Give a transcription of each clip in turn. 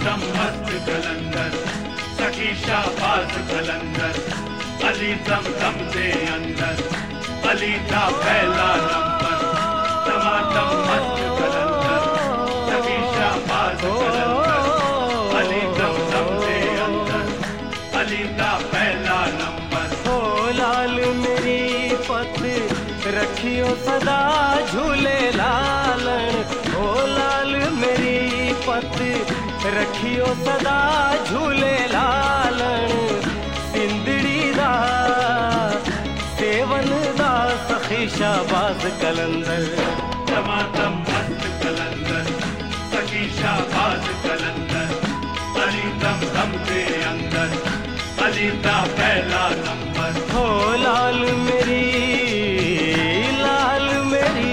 टमाटम मस्त कलंदर, सखी शाहबाज कलंदर, अली दम दम दे अंदर, अली का पहला नंबर। टमाटम मस्त कलंदर, सखी शाहबाज कलंदर, अली दम दम दे अंदर, अली का पहला नंबर। ओ लाल मेरी पत रखियो सदा झूले लालन, ओ लाल मेरी पत रखियो सदा झूले लालन। सिंदड़ी दा सेवन दा सखी शाहबाज कलंदर। टमाटम मस्त कलंदर, सखी शाहबाज कलंदर, अली दम दम दे अंदर, अली का पहला नंबर। हो लाल मेरी लाल मेरी,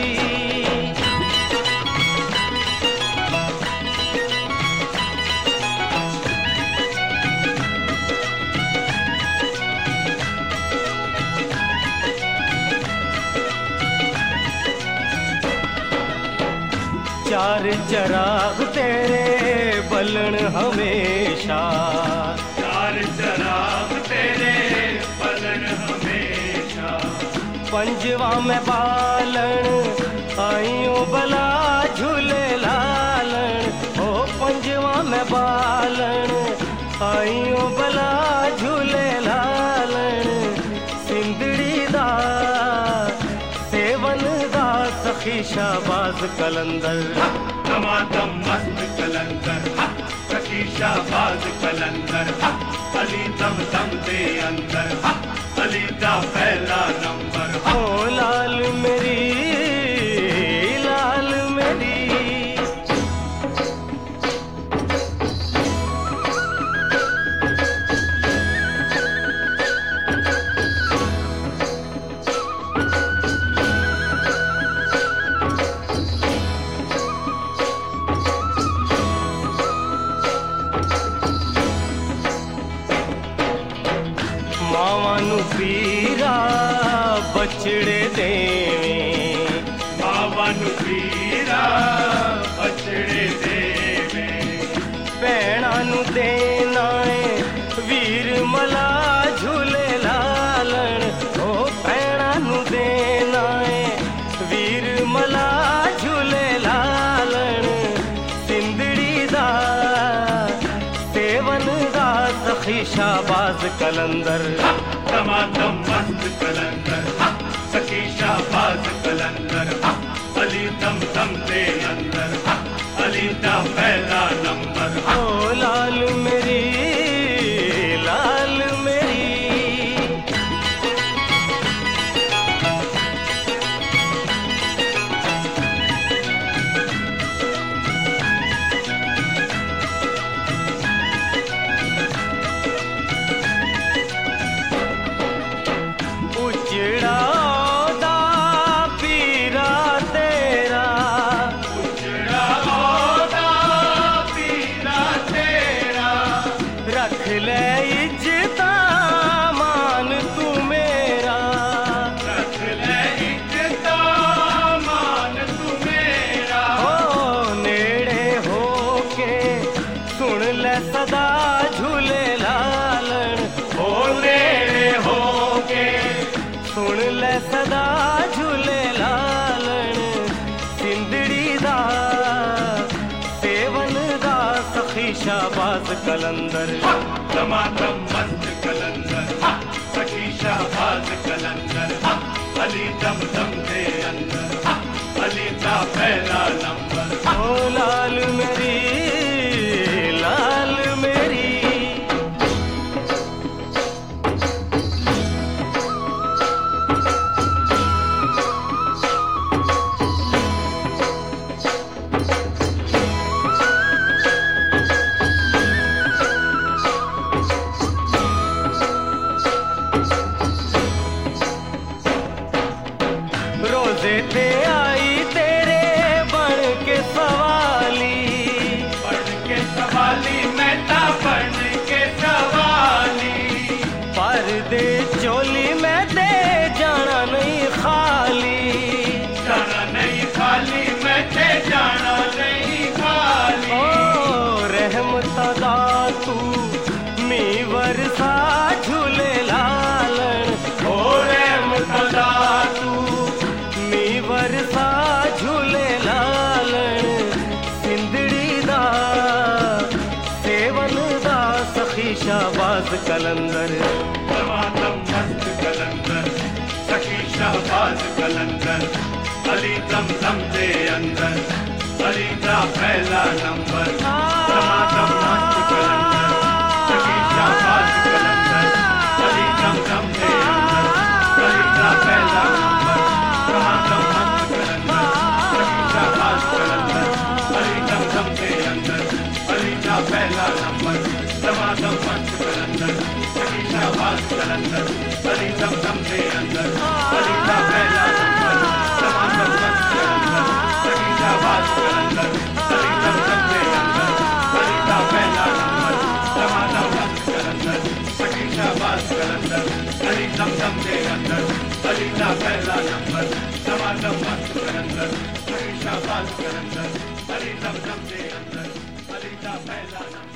चार चराग तेरे बलन हमेशा, चार चराग तेरे बलन हमेशा। पंजवा में बालन आइयो बला झूले लालन, ओ पंजवा में बालन आइयो बला झूले लालन। सिंदड़ी दा सेवन दा सखी शाहबाज कलंदर। टमाटम मस्त कलंदर, सखी शाहबाज कलंदर, अली दम दम दे अंदर, अली का पहला नंबर। ओ लाल मेरी लाल मेरी, मावानू पीरा बछड़े देवे, मावानू पीरा बछड़े देवे। भैणानू देना है वीर मला झूले लालन, ओ भैणानू देना है वीर मला झूले लालन। सिंदड़ी दा सेवन दा सखी शाहबाज कलंदर। टमाटम मस्त कलंदर, सखी शाहबाज कलंदर, अली दम दम दे अंदर, अली का पहला नंबर। ओ लाल मेरी लाल मेरी, उजड़ा दा पीरा तेरा, उजड़ा ओदा पीरा तेरा, रख ले इज्जता मान तू मेरा। रख ले इज्जता मान तू मेरा। ओ नेड़े होके सुन ले सदा झूले लालन, ओ नेड़े होके सुन ले सदा झूले लालन। सिंदड़ी दा सेवन दा सखी शाहबाज कलंदर। टमाटम मस्त कलंदर, सखी शाहबाज कलंदर, अली दम दम दे अंदर, अली का पहला नंबर। ओ लाल मेरी लाल मेरी, रोजे पे आई तेरे बन के सवाली, बन के सवाली मेहता बन के सवाली। पर्दे चोली में दे जाना नहीं खाली, जाना नहीं खाली, मैं जाना नहीं खाली। ओ रहमता पहला नंबर समातम मस्त कलंदर सखी शाबाश कलंदर अली दम दे अंदर अली का पहला नंबर समातम मस्त कलंदर सखी शाबाश कलंदर अली दम दे अंदर अली का पहला नंबर समातम मस्त कलंदर सखी शाबाश कलंदर अली दम दे अंदर अली का पहला नंबर समातम मस्त कलंदर सखी शाबाश कलंदर अली दम दे अंदर अली का पहला नंबर समातम मस्त कलंदर सखी शाबाश कलंदर अली दम दे अंदर अली का पहला नंबर समातम मस्त कलंदर सखी शाबाश कलंदर अली दम दे अंदर अली का पहला नंबर